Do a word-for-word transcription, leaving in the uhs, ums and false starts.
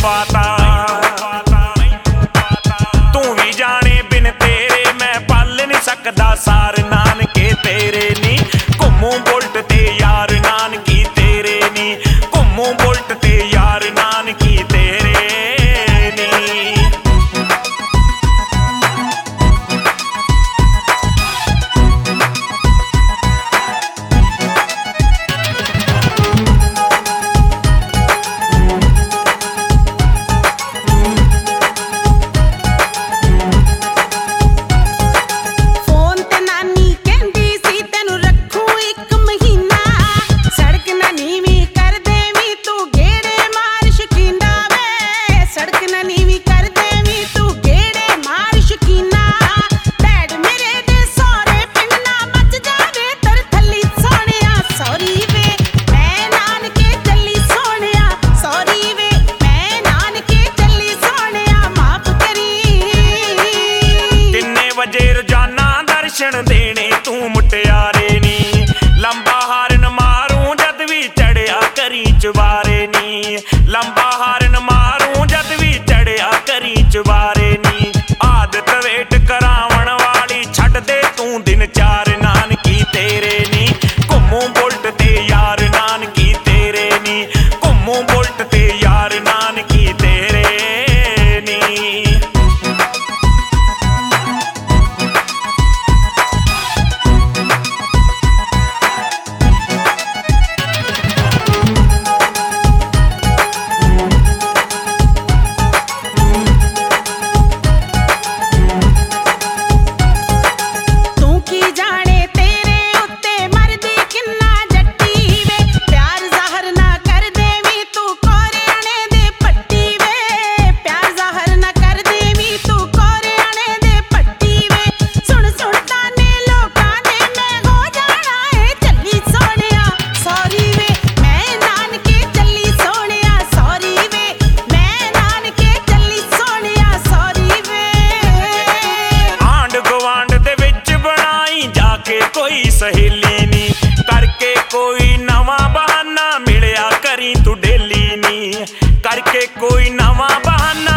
पाता। तू भी जाने बिन तेरे मैं पल नहीं सकदा सार नानके तेरे नी। घुमू बुलट ते यार नानकी तेरे नी, घुमू बुलट ते यार नानकी तेरे नी। रोजाना दर्शन देने तू मुटियारे नी, लंबा हारन मारूं जद भी चढ़िया करी चुबारे नी। लंबा हारन मारूं जद भी चढ़िया करी चुबारे नी। आदत वेट करावण वाली छड़ दे तू दिन चार नानकी तेरे नी। घुमू बुलट ते यार नानकी तेरे नी, घुमू बुलट ते यार नानकी तेरे नी। कोई सहेली नी करके कोई नवा बहाना मिलिया करी तू डेली नी, करके कोई नवा बहाना